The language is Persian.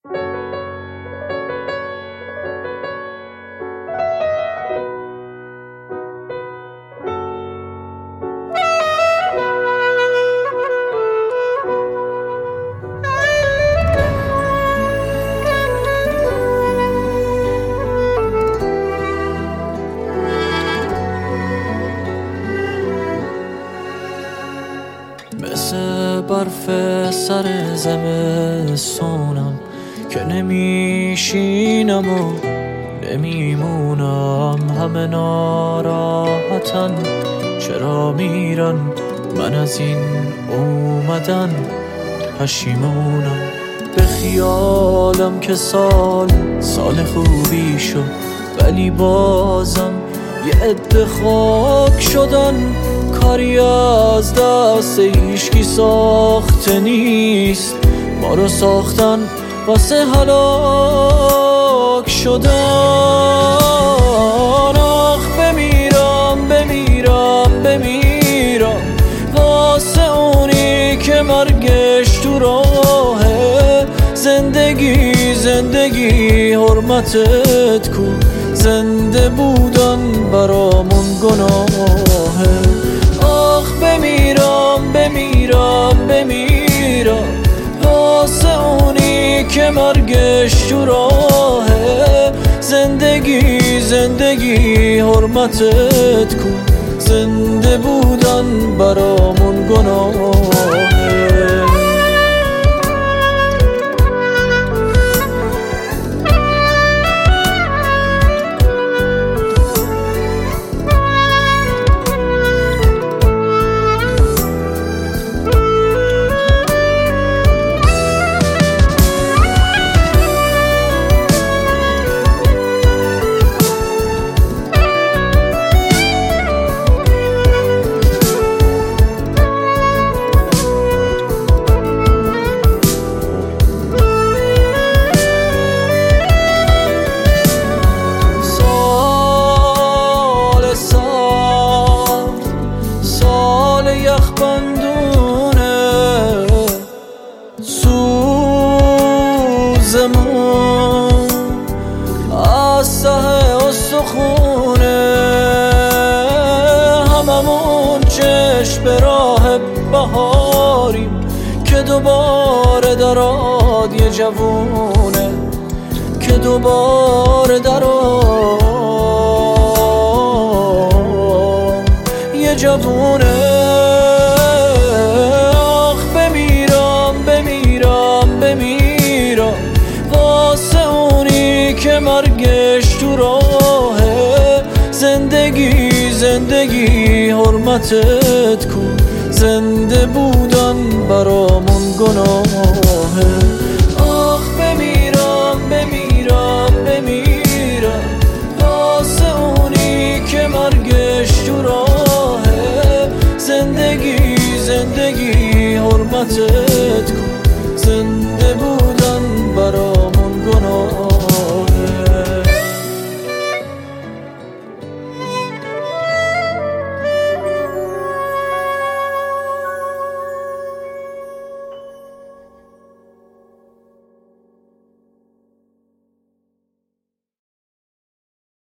مثل برف سر زمستونم که نمیشینم و نمیمونم. همه ناراحتن چرا میرن، من از این اومدن پشیمونم. به خیالم که سال خوبی شد، ولی بازم یه عده خاک شدن. کاری از دست هیچکی ساخته نیست، ما رو ساختن واسه هلاک شدن. آخ بمیرم بمیرم بمیرم واسه اونی که مرگش تو راهه. زندگی زندگی حرمتت کو، زنده بودن برامون گناهه. آخ بمیرم بمیرم بمیرم واسه اونی که مرگش تو راهه. زندگی زندگی حرمتت کو، زنده بودن برامون گناهه. سوزمون از ته استخونه، هممون چشم به راه بهاریم که دوباره دراد یه جوونه، که دوباره دراد یه جوونه. که مرگش تو راهه. زندگی زندگی حرمتت کو، زنده بودن برامون گناهه. آخ بمیرم بمیرم بمیرم واسه اونی که مرگش تو راهه. زندگی زندگی حرمتت